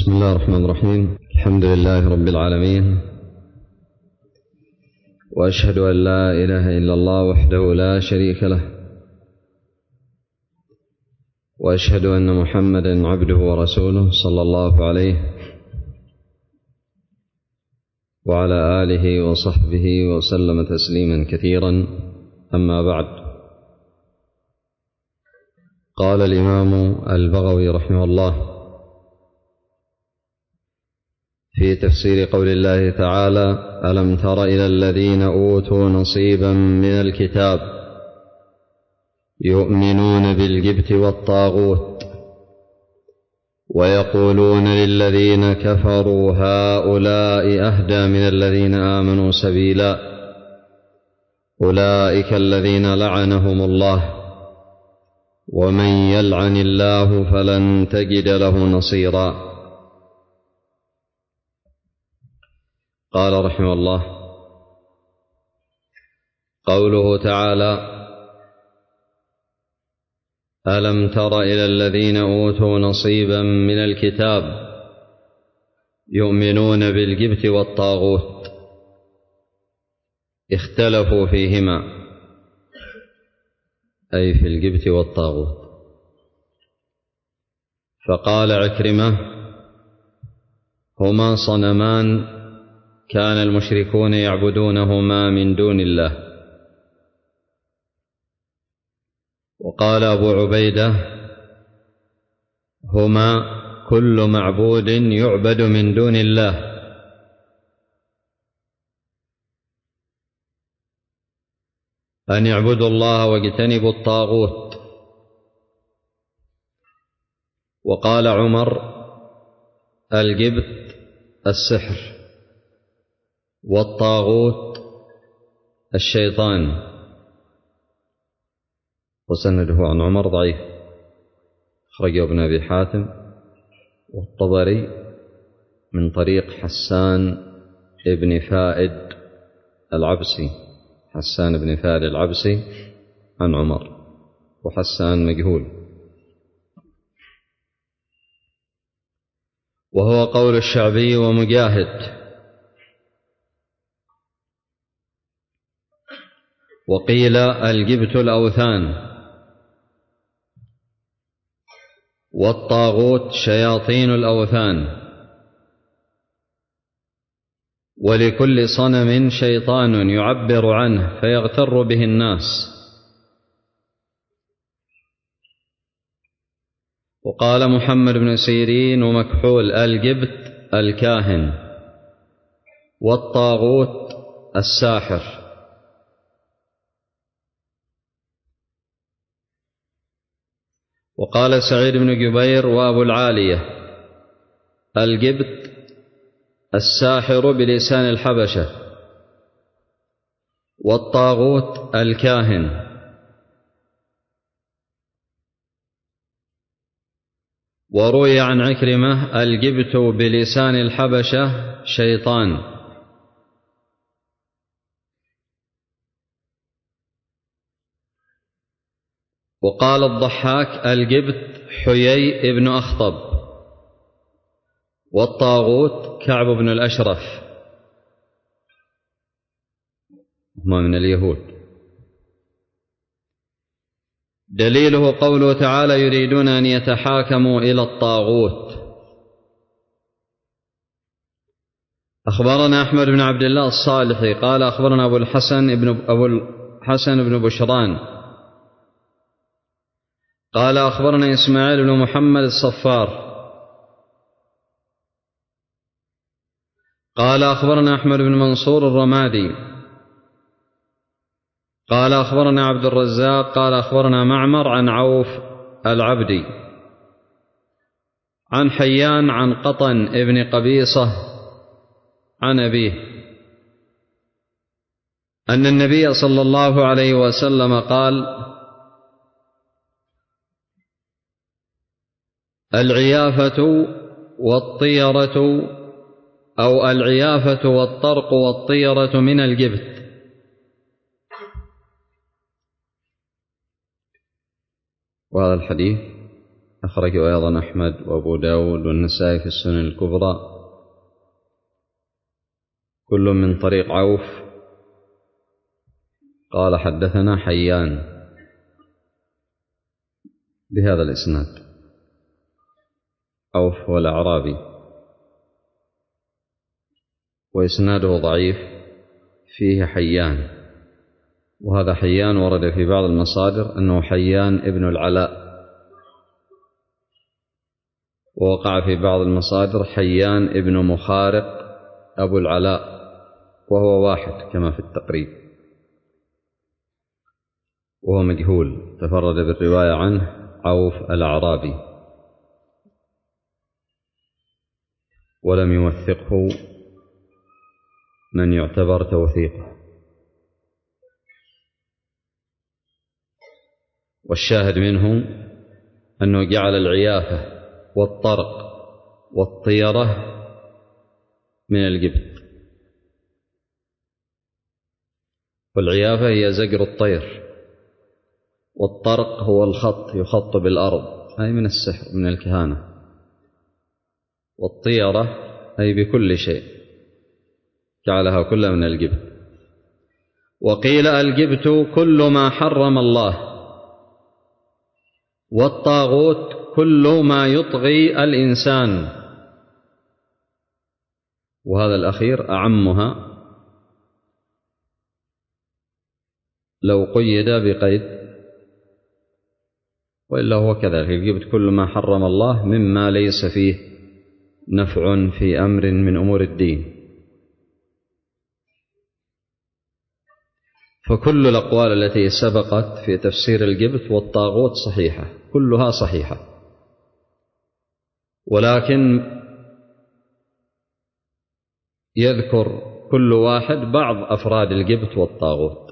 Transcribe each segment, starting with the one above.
بسم الله الرحمن الرحيم. الحمد لله رب العالمين، وأشهد أن لا إله إلا الله وحده لا شريك له، وأشهد أن محمدا عبده ورسوله صلى الله عليه وعلى آله وصحبه وسلم تسليما كثيرا. أما بعد، قال الإمام البغوي رحمه الله في تفسير قول الله تعالى: ألم تر إلى الذين أوتوا نصيبا من الكتاب يؤمنون بالجبت والطاغوت ويقولون للذين كفروا هؤلاء أهدى من الذين آمنوا سبيلا أولئك الذين لعنهم الله ومن يلعن الله فلن تجد له نصيرا. قال رحمه الله: قوله تعالى: ألم تر إلى الذين أوتوا نصيبا من الكتاب يؤمنون بالجبت والطاغوت، اختلفوا فيهما، أي في الجبت والطاغوت. فقال عكرمة: هما صنمان كان المشركون يعبدونهما من دون الله. وقال أبو عبيدة: هما كل معبود يعبد من دون الله. أن يعبدوا الله واجتنبوا الطاغوت. وقال عمر: الجبت السحر، والطاغوت الشيطان. وسنده عن عمر ضعيف، أخرجه ابن أبي حاتم والطبري من طريق حسان ابن فائد العبسي، حسان بن فائد العبسي عن عمر، وحسان مجهول. وهو قول الشعبي ومجاهد. وقيل الجبت الأوثان، والطاغوت شياطين الأوثان، ولكل صنم شيطان يعبر عنه فيغتر به الناس. وقال محمد بن سيرين ومكحول: الجبت الكاهن، والطاغوت الساحر. وقال سعيد بن جبير وأبو العالية: الجبت الساحر بلسان الحبشة، والطاغوت الكاهن. وروي عن عكرمة: الجبت بلسان الحبشة شيطان. وقال الضحاك: الجبت حيي بن أخطب، والطاغوت كعب بن الأشرف، هما من اليهود. دليله قوله تعالى: يريدون أن يتحاكموا إلى الطاغوت. أخبرنا أحمد بن عبد الله الصالحي قال أخبرنا أبو الحسن بن بشران قال أخبرنا إسماعيل بن محمد الصفار قال أخبرنا أحمد بن منصور الرمادي قال أخبرنا عبد الرزاق قال أخبرنا معمر عن عوف العبدي عن حيان عن قطن ابن قبيصة عن أبيه أن النبي صلى الله عليه وسلم قال: العيافة والطيرة أو العيافة والطرق والطيرة من الجبت. وهذا الحديث أخرجه أيضا أحمد وأبو داود والنسائي في السنن الكبرى، كل من طريق عوف قال حدثنا حيان بهذا الإسناد، عوف هو الأعرابي، وإسناده ضعيف فيه حيان، وهذا حيان ورد في بعض المصادر أنه حيان ابن العلاء، ووقع في بعض المصادر حيان ابن مخارق أبو العلاء، وهو واحد كما في التقريب، وهو مجهول، تفرد بالرواية عنه عوف الأعرابي ولم يوثقه من يعتبر توثيقه. والشاهد منه أنه جعل العيافة والطرق والطيرة من الجبت، والعيافة هي زجر الطير، والطرق هو الخط يخط بالأرض أي من السحر من الكهانة، والطيرة أي بكل شيء جعلها كلها من الجبت. وقيل الجبت كل ما حرم الله، والطاغوت كل ما يطغي الإنسان، وهذا الأخير أعمها لو قيد بقيد، وإلا هو كذلك، الجبت كل ما حرم الله مما ليس فيه نفع في أمر من أمور الدين. فكل الأقوال التي سبقت في تفسير الجبت والطاغوت صحيحة، كلها صحيحة، ولكن يذكر كل واحد بعض أفراد الجبت والطاغوت.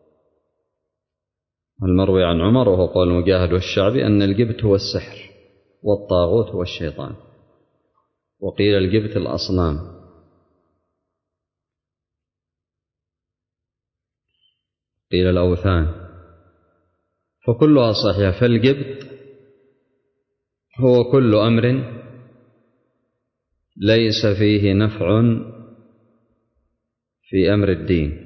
المروي عن عمر وهو قول مجاهد والشعبي أن الجبت هو السحر والطاغوت هو الشيطان، وقيل الجبت الأصنام، قيل الأوثان، فكلها صحيحة. فالجبت هو كل أمر ليس فيه نفع في أمر الدين.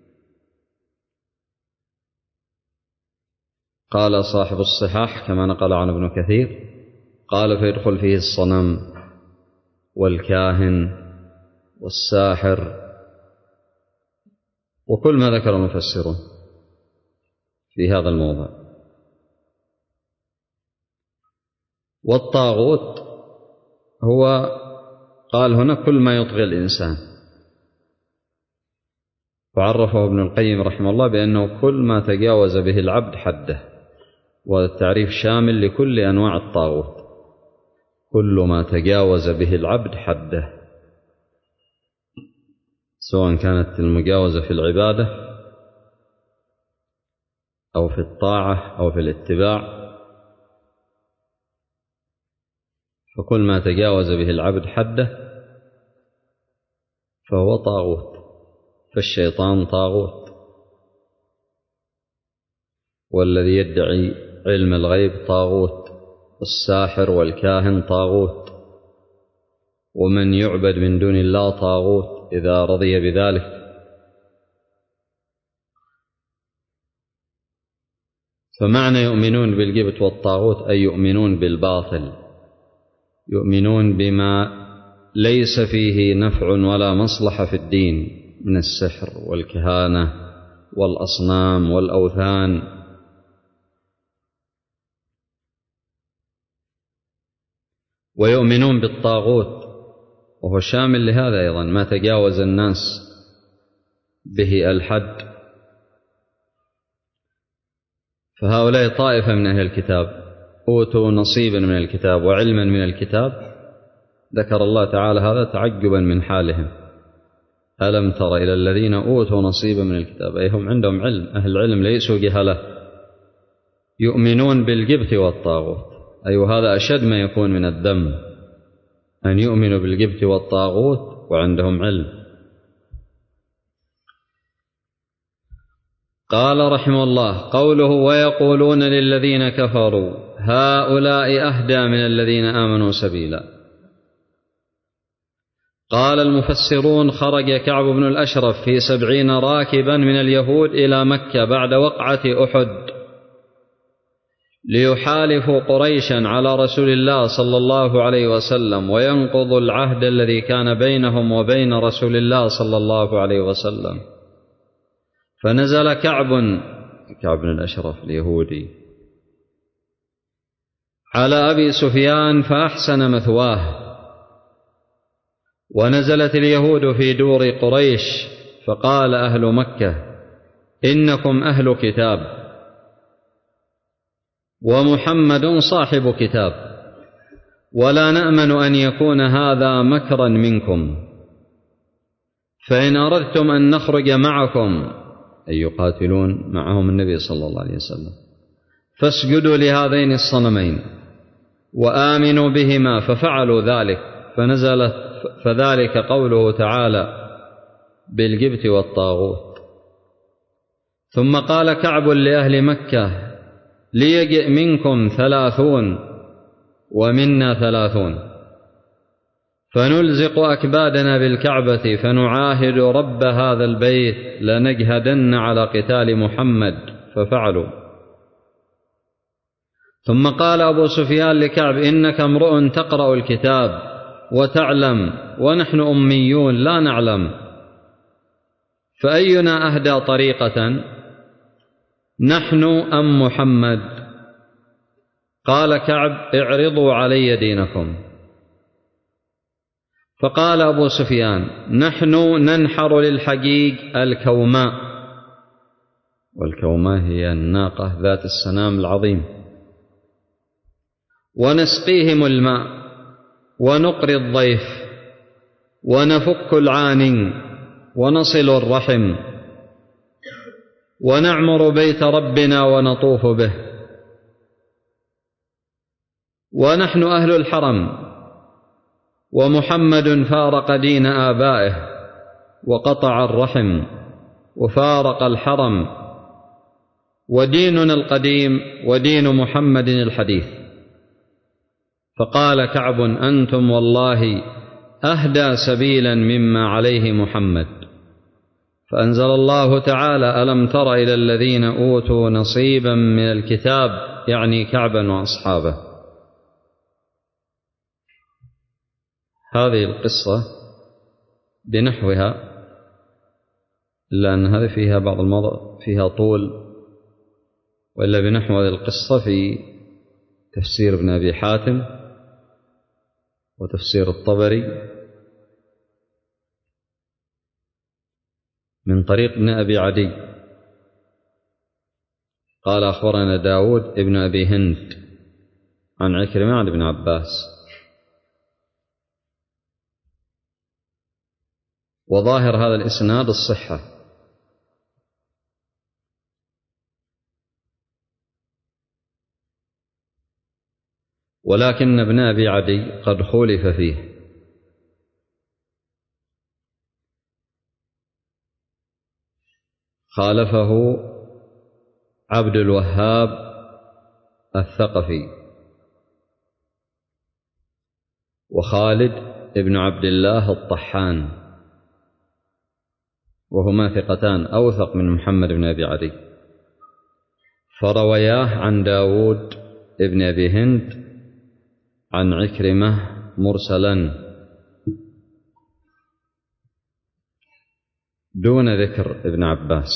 قال صاحب الصحاح كما نقل عن ابن كثير، قال فيدخل فيه الصنم والكاهن والساحر وكل ما ذكر المفسرون في هذا الموضع. والطاغوت هو قال هنا كل ما يطغي الإنسان، وعرفه ابن القيم رحمه الله بأنه كل ما تجاوز به العبد حده، وهذا التعريف شامل لكل أنواع الطاغوت، كل ما تجاوز به العبد حده، سواء كانت المجاوزة في العبادة أو في الطاعة أو في الاتباع، فكل ما تجاوز به العبد حده فهو طاغوت. فالشيطان طاغوت، والذي يدعي علم الغيب طاغوت، والساحر والكاهن طاغوت، ومن يعبد من دون الله طاغوت إذا رضي بذلك. فمعنى يؤمنون بالجبت والطاغوت أي يؤمنون بالباطل، يؤمنون بما ليس فيه نفع ولا مصلحة في الدين من السحر والكهانة والأصنام والأوثان. ويؤمنون بالطاغوت وهو شامل لهذا أيضا، ما تجاوز الناس به الحد. فهؤلاء طائفة من أهل الكتاب أوتوا نصيبا من الكتاب وعلما من الكتاب، ذكر الله تعالى هذا تعجبا من حالهم. ألم تر إلى الذين أوتوا نصيبا من الكتاب، أي هم عندهم علم، أهل العلم ليسوا جهلة، يؤمنون بالجبت والطاغوت، أي وهذا أشد ما يكون من الذم، أن يؤمنوا بالجبت والطاغوت وعندهم علم. قال رحمه الله قوله ويقولون للذين كفروا هؤلاء أهدى من الذين آمنوا سبيلا. قال المفسرون: خرج كعب بن الأشرف في 70 راكبا من اليهود إلى مكة بعد وقعة أحد ليحالفوا قريشا على رسول الله صلى الله عليه وسلم وينقضوا العهد الذي كان بينهم وبين رسول الله صلى الله عليه وسلم. فنزل كعب بن الأشرف اليهودي على أبي سفيان فأحسن مثواه، ونزلت اليهود في دور قريش، فقال أهل مكة: إنكم أهل كتاب ومحمد صاحب كتاب، ولا نأمن أن يكون هذا مكرا منكم، فإن أردتم أن نخرج معكم، أي يقاتلون معهم النبي صلى الله عليه وسلم، فاسجدوا لهذين الصنمين وآمنوا بهما. ففعلوا ذلك، فذلك قوله تعالى: بالجبت والطاغوت. ثم قال كعب لأهل مكة: ليجئ منكم 30 ومنا 30، فنلزق أكبادنا بالكعبة فنعاهد رب هذا البيت لنجهدن على قتال محمد. ففعلوا. ثم قال أبو سفيان لكعب: إنك امرؤ تقرأ الكتاب وتعلم، ونحن أميون لا نعلم، فأينا أهدى طريقة، نحن أم محمد؟ قال كعب: اعرضوا علي دينكم. فقال أبو سفيان: نحن ننحر للحقيق الكوماء، والكوماء هي الناقة ذات السنام العظيم، ونسقيهم الماء ونقري الضيف ونفك العان ونصل الرحم ونعمر بيت ربنا ونطوف به، ونحن أهل الحرم، ومحمد فارق دين آبائه وقطع الرحم وفارق الحرم، وديننا القديم ودين محمد الحديث. فقال كعب: أنتم والله أهدى سبيلا مما عليه محمد. فأنزل الله تعالى: ألم تر إلى الذين أوتوا نصيبا من الكتاب، يعني كعبا وأصحابه. هذه القصة بنحوها، إلا أن هذه فيها بعض الموضوع فيها طول، وإلا بنحو هذه القصة في تفسير ابن أبي حاتم وتفسير الطبري من طريق ابن أبي عدي قال: أخبرنا داود ابن أبي هند عن عكرمة عن ابن عباس. وظاهر هذا الإسناد الصحة، ولكن ابن أبي عدي قد خولف فيه، خالفه عبد الوهاب الثقفي وخالد ابن عبد الله الطحان، وهما ثقتان أوثق من محمد بن أبي عدي، فروياه عن داود ابن أبي هند عن عكرمة مرسلا دون ذكر ابن عباس.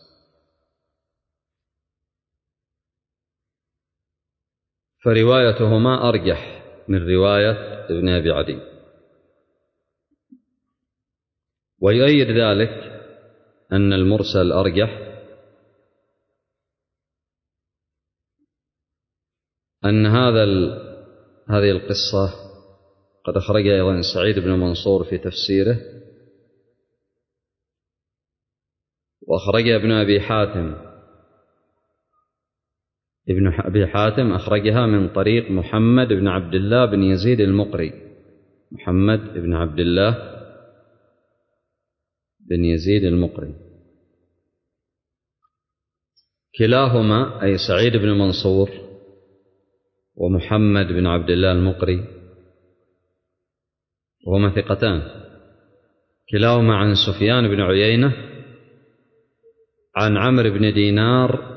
فروايتهما أرجح من رواية ابن أبي عدي. ويؤيد ذلك أن المرسل أرجح أن هذه القصة قد أخرجها أيضا سعيد بن منصور في تفسيره، وأخرجها ابن أبي حاتم. ابن أبي حاتم أخرجها من طريق محمد بن عبد الله بن يزيد المقري، محمد بن عبد الله بن يزيد المقري. كلاهما أي سعيد بن منصور ومحمد بن عبد الله المقري، وهما ثقتان، كلاهما عن سفيان بن عيينة عن عمرو بن دينار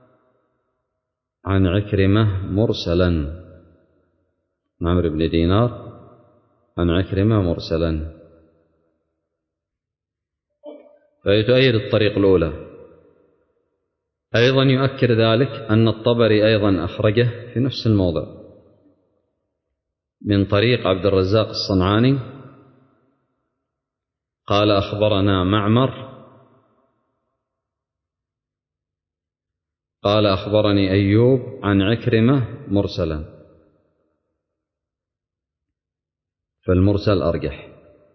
عن عكرمة مرسلا. عمرو بن دينار عن عكرمة مرسلا، فهي تؤيد الطريق الأولى. أيضا يؤكد ذلك أن الطبري أيضا أخرجه في نفس الموضع من طريق عبد الرزاق الصنعاني قال أخبرنا معمر قال أخبرني أيوب عن عكرمة مرسلا، فالمرسل أرجح.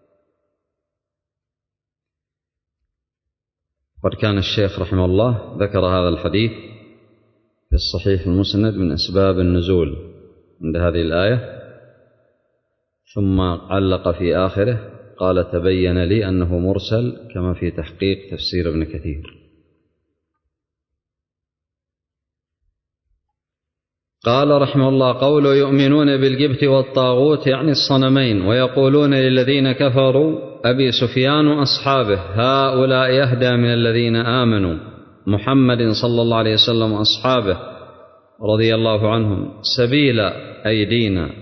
قد كان الشيخ رحمه الله ذكر هذا الحديث في الصحيح المسند من أسباب النزول عند هذه الآية، ثم علق في آخره قال تبين لي أنه مرسل كما في تحقيق تفسير ابن كثير. قال رحمه الله قوله يؤمنون بالجبت والطاغوت يعني الصنمين، ويقولون للذين كفروا أبي سفيان وأصحابه هؤلاء يهدى من الذين آمنوا محمد صلى الله عليه وسلم وأصحابه رضي الله عنهم سبيل أيدينا،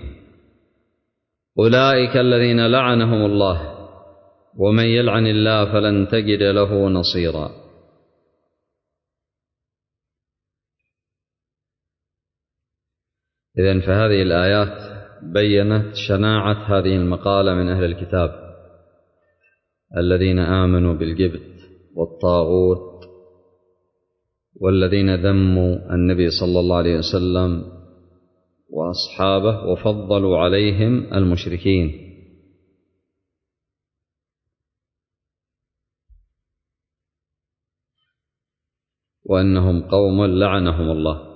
أولئك الذين لعنهم الله ومن يلعن الله فلن تجد له نصيرا. إذن فهذه الآيات بيّنت شناعة هذه المقالة من أهل الكتاب الذين آمنوا بالجبت والطاغوت، والذين ذموا النبي صلى الله عليه وسلم وأصحابه وفضلوا عليهم المشركين. وأنهم قوم لعنهم الله،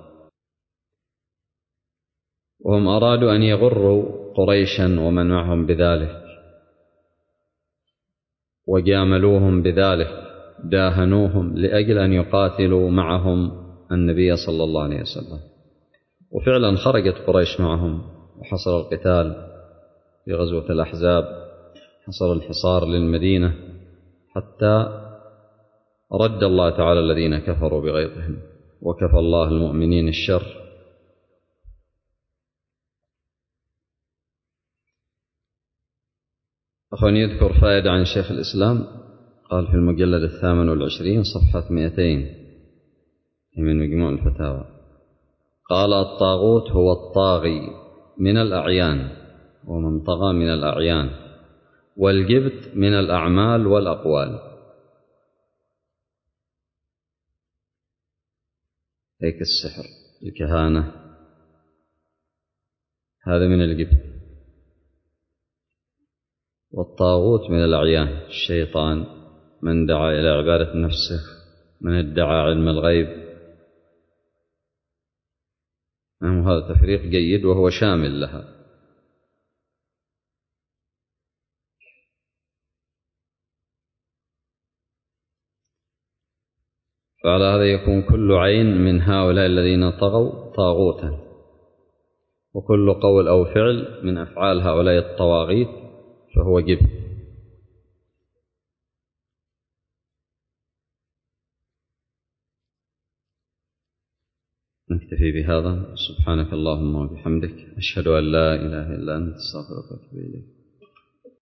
وهم أرادوا أن يغروا قريشا ومن معهم بذلك، وجاملوهم بذلك، داهنوهم لأجل أن يقاتلوا معهم النبي صلى الله عليه وسلم. وفعلا خرجت قريش معهم وحصل القتال في غزوة الأحزاب، حصل الحصار للمدينة حتى رد الله تعالى الذين كفروا بغيظهم وكفى الله المؤمنين الشر. أخواني يذكر فائدة عن شيخ الإسلام، قال في المجلد 28 صفحة 200 من مجموع الفتاوى، قال الطاغوت هو الطاغي من الأعيان ومن طغى من الأعيان، والجبت من الأعمال والأقوال. هيك السحر الكهانة هذا من الجبت، والطاغوت من الأعيان الشيطان، من دعا إلى عبادة نفسه، من ادعى علم الغيب. هذا تفريق جيد وهو شامل لها. فعلى هذا يكون كل عين من هؤلاء الذين طغوا طاغوتا، وكل قول أو فعل من أفعال هؤلاء الطواغيت فهو جبت. نكتفي بهذا. سبحانك اللهم وبحمدك، أشهد أن لا إله إلا أنت، أستغفرك وأتوب إليك.